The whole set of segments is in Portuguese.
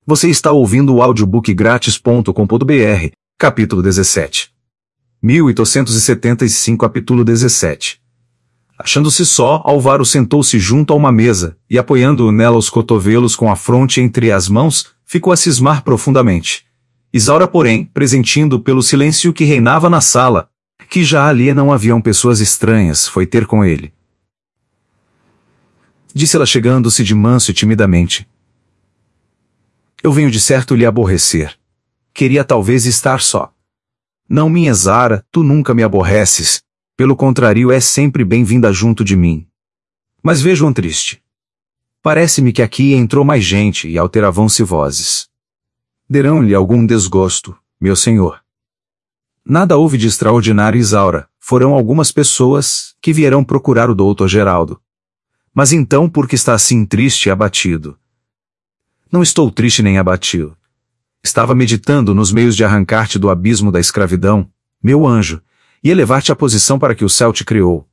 Você está ouvindo o audiobookgratis.com.br, capítulo 17. 1875, capítulo 17. Achando-se só, Álvaro sentou-se junto a uma mesa, e apoiando nela os cotovelos com a fronte entre as mãos, ficou a cismar profundamente. Isaura, porém, pressentindo pelo silêncio que reinava na sala, que já ali não haviam pessoas estranhas, foi ter com ele. Disse-ela chegando-se de manso e timidamente: Eu venho de certo lhe aborrecer. Queria talvez estar só. Não, minha Zara, tu nunca me aborreces. Pelo contrário, és sempre bem-vinda junto de mim. Mas vejo-a triste. Parece-me que aqui entrou mais gente e alteravam-se vozes. Derão-lhe algum desgosto, meu senhor. Nada houve de extraordinário, Isaura. Foram algumas pessoas que vieram procurar o doutor Geraldo. Mas então por que está assim triste e abatido? Não estou triste nem abatido. Estava meditando nos meios de arrancar-te do abismo da escravidão, meu anjo, e elevar-te à posição para que o céu te criou.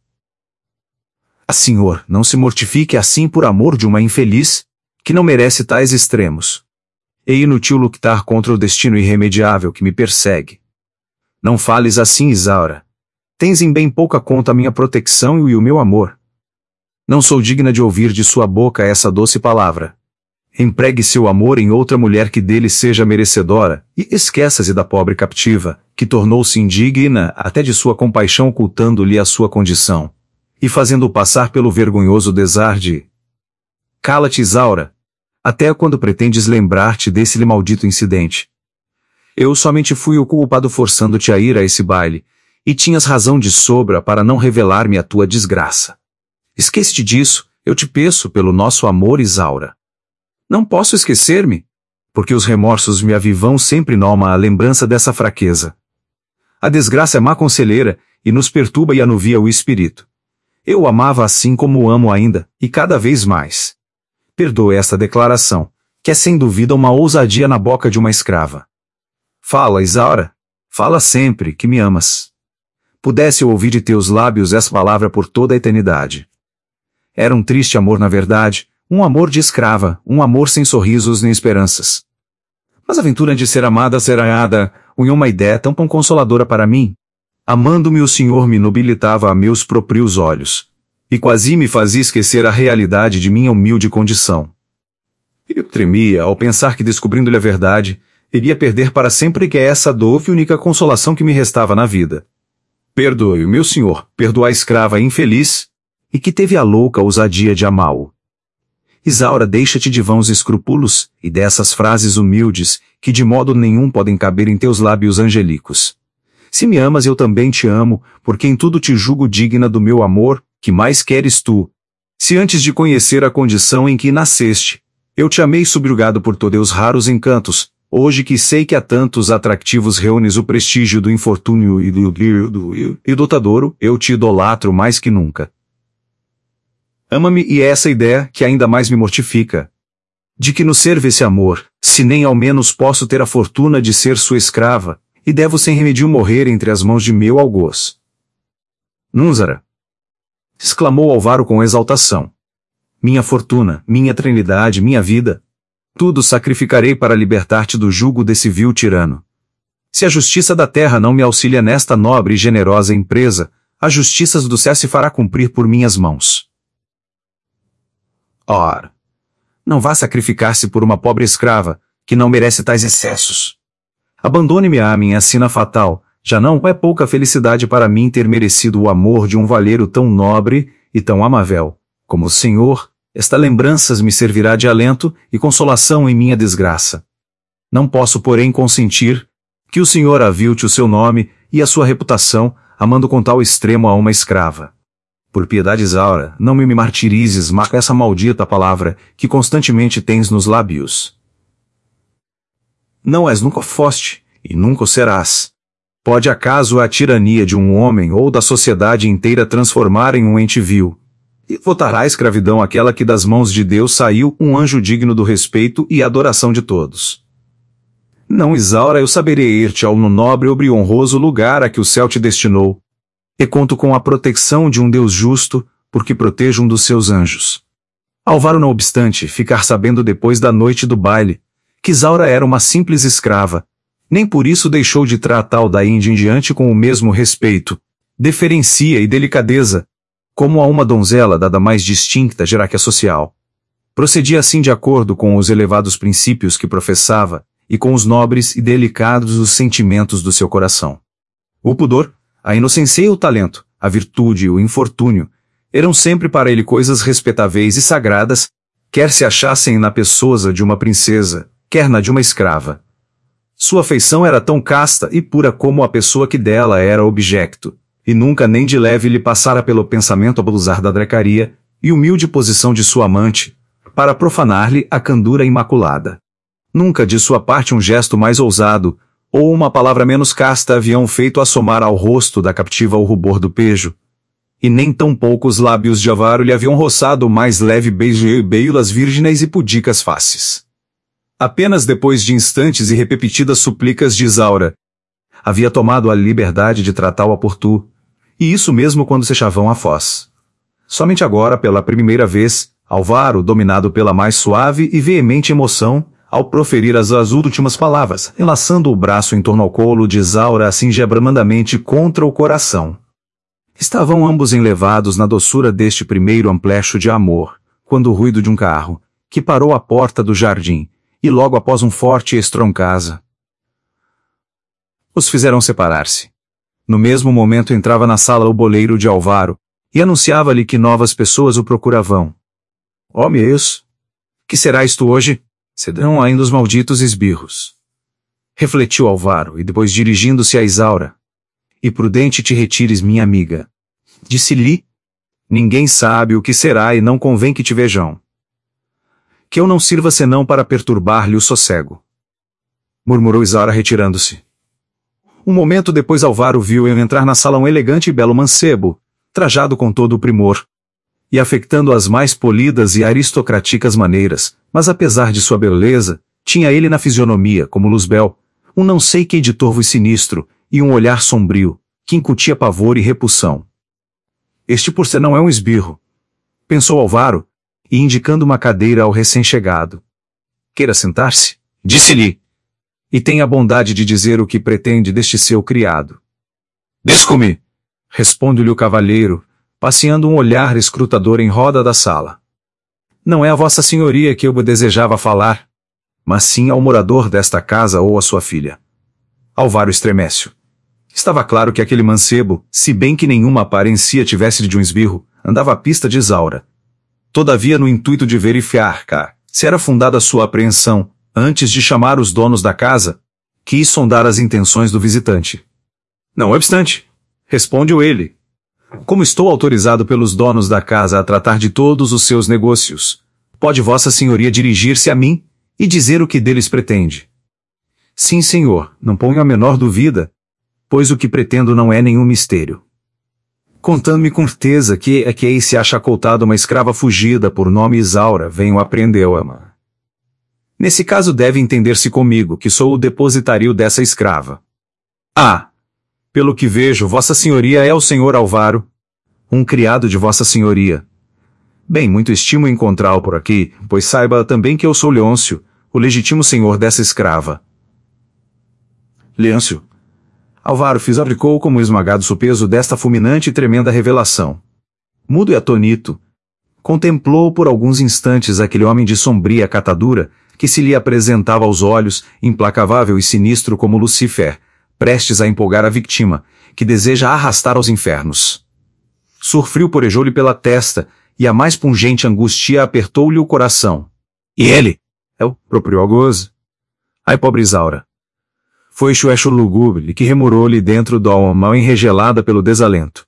Ah, senhor, não se mortifique assim por amor de uma infeliz, que não merece tais extremos. É inútil lutar contra o destino irremediável que me persegue. Não fales assim, Isaura. Tens em bem pouca conta a minha proteção e o meu amor. Não sou digna de ouvir de sua boca essa doce palavra. Empregue seu amor em outra mulher que dele seja merecedora, e esqueça-se da pobre captiva, que tornou-se indigna até de sua compaixão, ocultando-lhe a sua condição, e fazendo-o passar pelo vergonhoso desar de... Cala-te, Isaura, até quando pretendes lembrar-te desse maldito incidente. Eu somente fui o culpado forçando-te a ir a esse baile, e tinhas razão de sobra para não revelar-me a tua desgraça. Esquece-te disso, eu te peço pelo nosso amor, Isaura. Não posso esquecer-me, porque os remorsos me avivam sempre noma a lembrança dessa fraqueza. A desgraça é má conselheira, e nos perturba e anuvia o espírito. Eu o amava assim como o amo ainda, e cada vez mais. Perdoe esta declaração, que é sem dúvida uma ousadia na boca de uma escrava. Fala, Isaura, fala sempre que me amas. Pudesse eu ouvir de teus lábios essa palavra por toda a eternidade. Era um triste amor na verdade, um amor de escrava, um amor sem sorrisos nem esperanças. Mas a aventura de ser amada unhou uma ideia tão consoladora para mim. Amando-me o Senhor me nobilitava a meus próprios olhos, e quase me fazia esquecer a realidade de minha humilde condição. Eu tremia ao pensar que, descobrindo-lhe a verdade, iria perder para sempre que é essa doce e única consolação que me restava na vida. Perdoe-o, meu senhor, perdoa a escrava infeliz, e que teve a louca ousadia de amá-lo. Isaura, deixa-te de vãos escrúpulos, e dessas frases humildes, que de modo nenhum podem caber em teus lábios angélicos. Se me amas eu também te amo, porque em tudo te julgo digna do meu amor, que mais queres tu? Se antes de conhecer a condição em que nasceste, eu te amei subjugado por teus raros encantos, hoje que sei que há tantos atractivos reúnes o prestígio do infortúnio e do tadouro, eu te idolatro mais que nunca. Ama-me, e é essa ideia que ainda mais me mortifica. De que nos serve esse amor, se nem ao menos posso ter a fortuna de ser sua escrava, e devo sem remédio morrer entre as mãos de meu algoz. Núzara! Exclamou Álvaro com exaltação. Minha fortuna, minha eternidade, minha vida, tudo sacrificarei para libertar-te do jugo desse vil tirano. Se a justiça da terra não me auxilia nesta nobre e generosa empresa, a justiça do céu se fará cumprir por minhas mãos. Ora, não vá sacrificar-se por uma pobre escrava, que não merece tais excessos. Abandone-me à minha sina fatal, já não é pouca felicidade para mim ter merecido o amor de um valheiro tão nobre e tão amável, como o senhor, esta lembrança me servirá de alento e consolação em minha desgraça. Não posso, porém, consentir que o senhor avilte o seu nome e a sua reputação, amando com tal extremo a uma escrava. Por piedade, Isaura, não me martirizes com essa maldita palavra que constantemente tens nos lábios. Não és, nunca foste, e nunca o serás. Pode acaso a tirania de um homem ou da sociedade inteira transformar em um ente vil, e votará a escravidão aquela que das mãos de Deus saiu um anjo digno do respeito e adoração de todos. Não, Isaura, eu saberei ir-te ao nobre e honroso lugar a que o céu te destinou, e conto com a proteção de um Deus justo, porque protege um dos seus anjos. Álvaro, não obstante, ficar sabendo depois da noite do baile, que Isaura era uma simples escrava. Nem por isso deixou de tratá-lo daí em diante com o mesmo respeito, deferência e delicadeza, como a uma donzela dada mais distinta hierarquia social. Procedia assim de acordo com os elevados princípios que professava e com os nobres e delicados os sentimentos do seu coração. O pudor, a inocência e o talento, a virtude e o infortúnio, eram sempre para ele coisas respeitáveis e sagradas, quer se achassem na pessoa de uma princesa, quer na de uma escrava. Sua afeição era tão casta e pura como a pessoa que dela era objeto, e nunca nem de leve lhe passara pelo pensamento abusar da drecaria e humilde posição de sua amante, para profanar-lhe a candura imaculada. Nunca de sua parte um gesto mais ousado, ou uma palavra menos casta haviam feito assomar ao rosto da captiva o rubor do pejo, e nem tão pouco os lábios de Alvaro lhe haviam roçado o mais leve beijo e beilas virgens e pudicas faces. Apenas depois de instantes e repetidas súplicas de Isaura, havia tomado a liberdade de tratá-la por tu, e isso mesmo quando se achavam a foz. Somente agora, pela primeira vez, Alvaro, dominado pela mais suave e veemente emoção, ao proferir as últimas palavras, enlaçando o braço em torno ao colo de Isaura assim gebramandamente contra o coração. Estavam ambos enlevados na doçura deste primeiro amplecho de amor, quando o ruído de um carro, que parou à porta do jardim, e logo após um forte estroncasa, os fizeram separar-se. No mesmo momento entrava na sala o boleiro de Alvaro, e anunciava-lhe que novas pessoas o procuravam. Ó meus! Que serás tu hoje? Serão ainda os malditos esbirros. Refletiu Alvaro, e depois dirigindo-se a Isaura. E prudente te retires, minha amiga. Disse-lhe, ninguém sabe o que será e não convém que te vejam. Que eu não sirva senão para perturbar-lhe o sossego. Murmurou Isaura retirando-se. Um momento depois Alvaro viu entrar na sala um elegante e belo mancebo, trajado com todo o primor, e afectando as mais polidas e aristocráticas maneiras, mas apesar de sua beleza, tinha ele na fisionomia, como Luzbel, um não sei que de torvo e sinistro, e um olhar sombrio, que incutia pavor e repulsão. Este por ser não é um esbirro, pensou Alvaro, e indicando uma cadeira ao recém-chegado. Queira sentar-se? Disse-lhe. E tenha a bondade de dizer o que pretende deste seu criado. Descome! Responde-lhe o cavalheiro, passeando um olhar escrutador em roda da sala. Não é a vossa senhoria que eu desejava falar, mas sim ao morador desta casa ou a sua filha. Alvaro estremece. Estava claro que aquele mancebo, se bem que nenhuma aparência tivesse de um esbirro, andava à pista de Isaura. Todavia no intuito de verificar se era fundada sua apreensão, antes de chamar os donos da casa, quis sondar as intenções do visitante. Não obstante, responde-o ele. Como estou autorizado pelos donos da casa a tratar de todos os seus negócios, pode vossa senhoria dirigir-se a mim e dizer o que deles pretende. Sim, senhor, não ponho a menor dúvida, pois o que pretendo não é nenhum mistério. Contando-me com certeza que aí se acha acoltada uma escrava fugida por nome Isaura, venho apreendeu-a. Nesse caso deve entender-se comigo, que sou o depositário dessa escrava. Ah! Pelo que vejo, vossa senhoria é o senhor Alvaro, um criado de vossa senhoria. Bem, muito estimo encontrá-lo por aqui, pois saiba também que eu sou Leôncio, o legítimo senhor dessa escrava. Leôncio. Alvaro fisabricou como esmagado sob o peso desta fulminante e tremenda revelação. Mudo e atônito, contemplou por alguns instantes aquele homem de sombria catadura, que se lhe apresentava aos olhos, implacável e sinistro como Lucifer, prestes a empolgar a vítima, que deseja arrastar aos infernos. Surfrio porejou-lhe pela testa, e a mais pungente angústia apertou-lhe o coração. E ele? É o próprio algoz. Ai, pobre Isaura. Foi chuecho lúgubre que remorou-lhe dentro da alma enregelada pelo desalento.